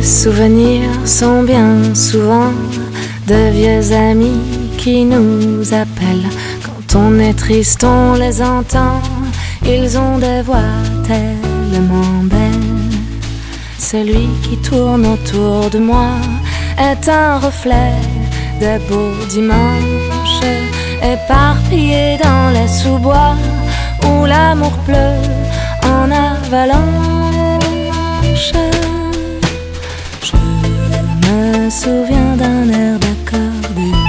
Les souvenirs sont bien souvent de vieux amis qui nous appellent. Quand on est triste, on les entend. Ils ont des voix tellement belles. Celui qui tourne autour de moi est un reflet des beaux dimanches, éparpillés dans les sous-bois où l'amour pleut en avalanche. Je me souviens d'un air d'accordéon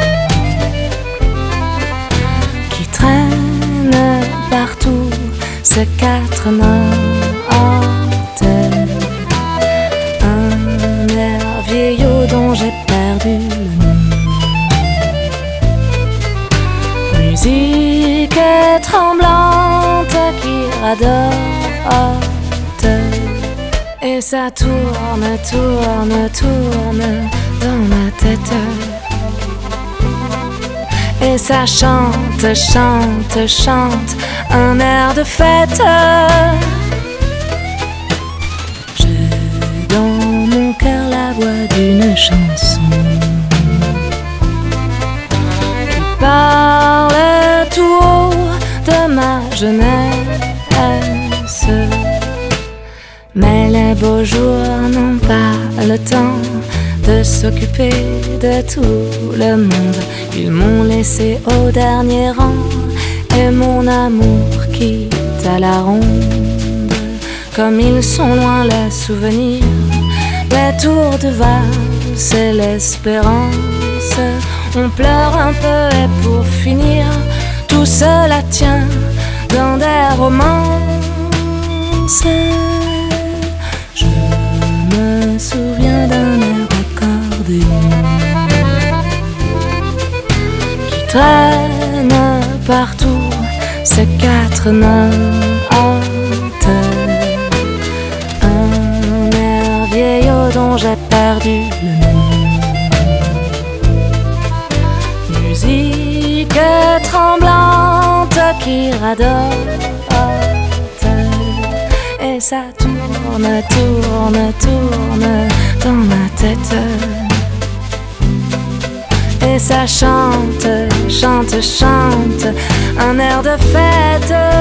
qui traîne partout ses quatre notes. Un air vieillot dont j'ai perdu le nom. Musique tremblante qui radote, et ça tourne, tourne, tourne dans ma tête. Et ça chante, chante, chante un air de fête. J'ai dans mon cœur la voix d'une chanson qui parle tout haut de ma jeunesse. Mais les beaux jours n'ont pas le temps de s'occuper de tout le monde. Ils m'ont laissé au dernier rang et mon amour quitte à la ronde. Comme ils sont loin les souvenirs, les tours de valse et l'espérance. On pleure un peu et pour finir, tout cela tient dans des romances. Je me souviens d'un air d'accordéon qui traîne partout ses quatre notes. Un air vieillot dont j'ai perdu le nom. Musique tremblante qui radote, et ça tourne, tourne, tourne dans ma tête. Et ça chante, chante, chante un air de fête.